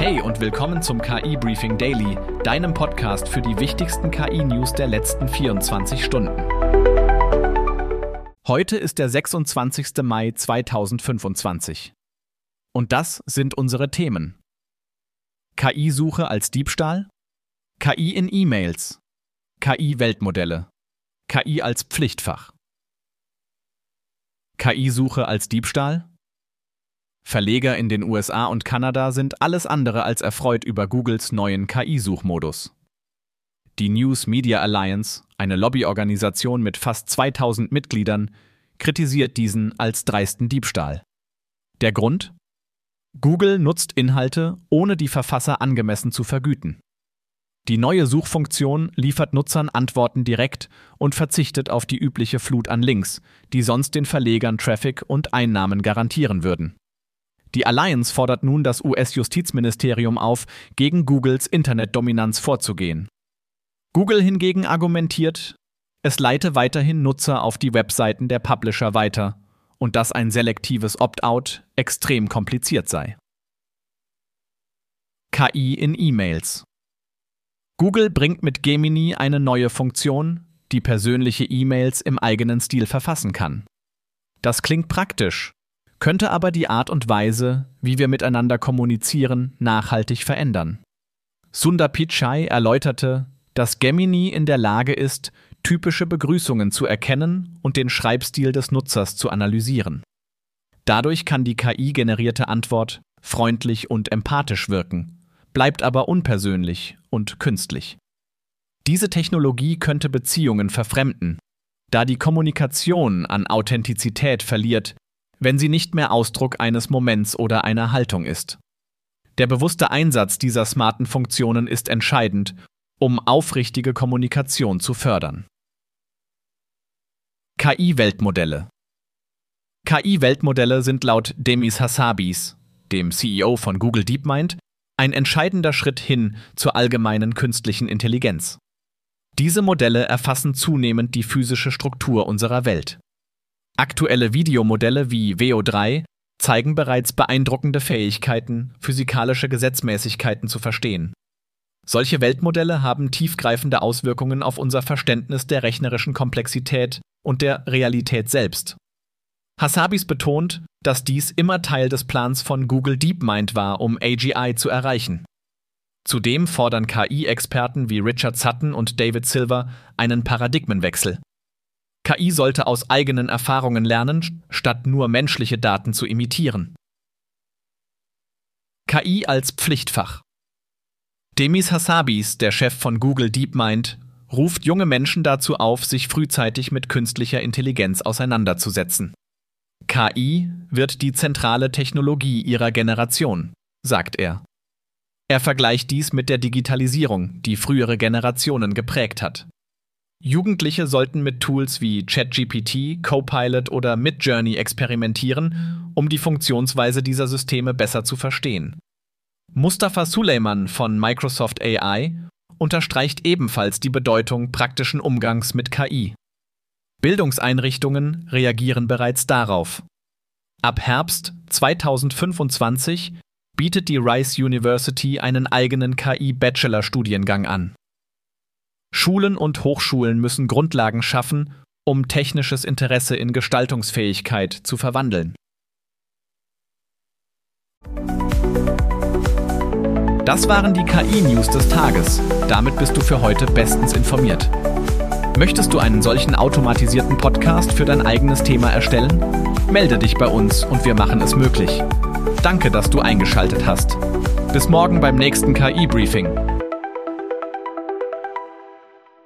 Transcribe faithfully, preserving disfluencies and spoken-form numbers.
Hey und willkommen zum K I-Briefing Daily, deinem Podcast für die wichtigsten K I-News der letzten vierundzwanzig Stunden. Heute ist der sechsundzwanzigster Mai zweitausendfünfundzwanzig. Und das sind unsere Themen. K I-Suche als Diebstahl, K I in E-Mails, K I-Weltmodelle, K I als Pflichtfach. K I-Suche als Diebstahl? Verleger in den U S A und Kanada sind alles andere als erfreut über Googles neuen K I-Suchmodus. Die News Media Alliance, eine Lobbyorganisation mit fast zweitausend Mitgliedern, kritisiert diesen als dreisten Diebstahl. Der Grund? Google nutzt Inhalte, ohne die Verfasser angemessen zu vergüten. Die neue Suchfunktion liefert Nutzern Antworten direkt und verzichtet auf die übliche Flut an Links, die sonst den Verlegern Traffic und Einnahmen garantieren würden. Die Alliance fordert nun das U S-Justizministerium auf, gegen Googles Internetdominanz vorzugehen. Google hingegen argumentiert, es leite weiterhin Nutzer auf die Webseiten der Publisher weiter und dass ein selektives Opt-out extrem kompliziert sei. K I in E-Mails. Google bringt mit Gemini eine neue Funktion, die persönliche E-Mails im eigenen Stil verfassen kann. Das klingt praktisch, könnte aber die Art und Weise, wie wir miteinander kommunizieren, nachhaltig verändern. Sundar Pichai erläuterte, dass Gemini in der Lage ist, typische Begrüßungen zu erkennen und den Schreibstil des Nutzers zu analysieren. Dadurch kann die K I-generierte Antwort freundlich und empathisch wirken, bleibt aber unpersönlich und künstlich. Diese Technologie könnte Beziehungen verfremden, da die Kommunikation an Authentizität verliert, wenn sie nicht mehr Ausdruck eines Moments oder einer Haltung ist. Der bewusste Einsatz dieser smarten Funktionen ist entscheidend, um aufrichtige Kommunikation zu fördern. K I-Weltmodelle. K I-Weltmodelle sind laut Demis Hassabis, dem C E O von Google DeepMind, ein entscheidender Schritt hin zur allgemeinen künstlichen Intelligenz. Diese Modelle erfassen zunehmend die physische Struktur unserer Welt. Aktuelle Videomodelle wie Veo drei zeigen bereits beeindruckende Fähigkeiten, physikalische Gesetzmäßigkeiten zu verstehen. Solche Weltmodelle haben tiefgreifende Auswirkungen auf unser Verständnis der rechnerischen Komplexität und der Realität selbst. Hassabis betont, dass dies immer Teil des Plans von Google DeepMind war, um A G I zu erreichen. Zudem fordern K I-Experten wie Richard Sutton und David Silver einen Paradigmenwechsel. K I sollte aus eigenen Erfahrungen lernen, statt nur menschliche Daten zu imitieren. K I als Pflichtfach. Demis Hassabis, der Chef von Google DeepMind, ruft junge Menschen dazu auf, sich frühzeitig mit künstlicher Intelligenz auseinanderzusetzen. K I wird die zentrale Technologie ihrer Generation, sagt er. Er vergleicht dies mit der Digitalisierung, die frühere Generationen geprägt hat. Jugendliche sollten mit Tools wie ChatGPT, Copilot oder Midjourney experimentieren, um die Funktionsweise dieser Systeme besser zu verstehen. Mustafa Suleyman von Microsoft A I unterstreicht ebenfalls die Bedeutung praktischen Umgangs mit K I. Bildungseinrichtungen reagieren bereits darauf. Ab Herbst zweitausendfünfundzwanzig bietet die Rice University einen eigenen K I-Bachelor-Studiengang an. Schulen und Hochschulen müssen Grundlagen schaffen, um technisches Interesse in Gestaltungsfähigkeit zu verwandeln. Das waren die K I-News des Tages. Damit bist du für heute bestens informiert. Möchtest du einen solchen automatisierten Podcast für dein eigenes Thema erstellen? Melde dich bei uns und wir machen es möglich. Danke, dass du eingeschaltet hast. Bis morgen beim nächsten K I-Briefing.